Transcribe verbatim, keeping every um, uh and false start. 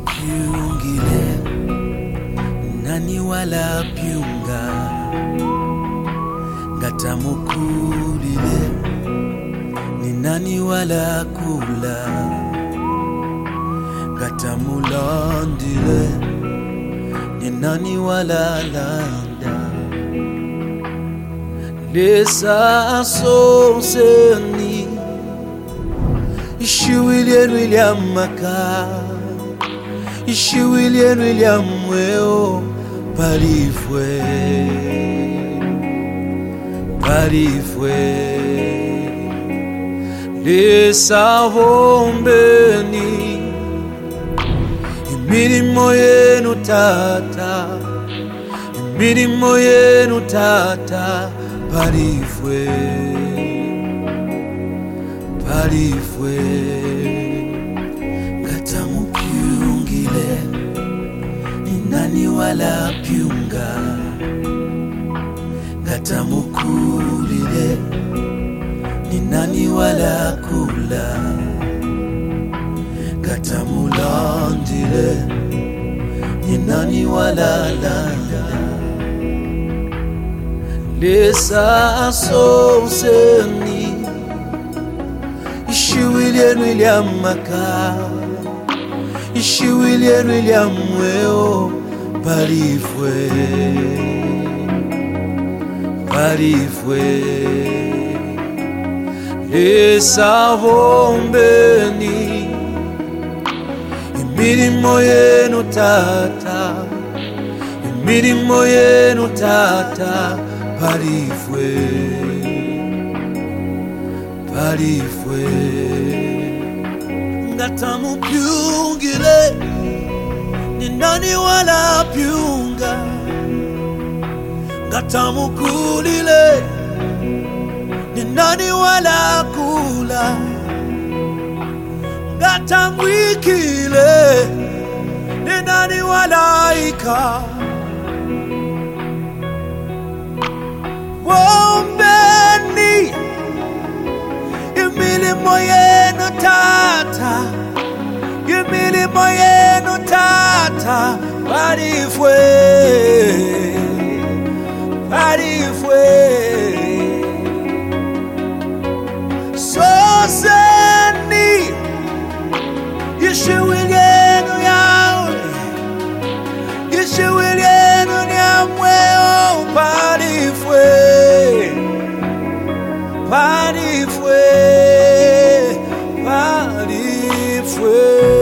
Piungile nani wala piunga ngatamukulile ni nani wala kula ngatamulandile ni nani wala landa lesa soseni Ishiwilien William Maka Ishiwilien William Weo Parifwe Parifwe Les savons bénis Imirimo yenu tata Imirimo yenu tata Parifwe Parifwe ngatamupiungile ni nani wala piunga ngatamukulile ni nani wala kula ngatamulandile ni nani wala landa lesa soseni Ishiwilien William Maka Ishiwilien William Weo Parifwe Parifwe Les savons bénis Imirimo yenu tata Imirimo yenu tata Parifwe Parifwe ngatamupiungile ni nani wala piunga ngatamukulile ni nani wala kula ngatamwikile ni nani wala ika wombeni Imilimo yenu tata Imilimo yenu tata Parifwe Parifwe Soseni Ishiwilien yawe Ishiwilien nyamweo Parifwe Parifwe Parifwe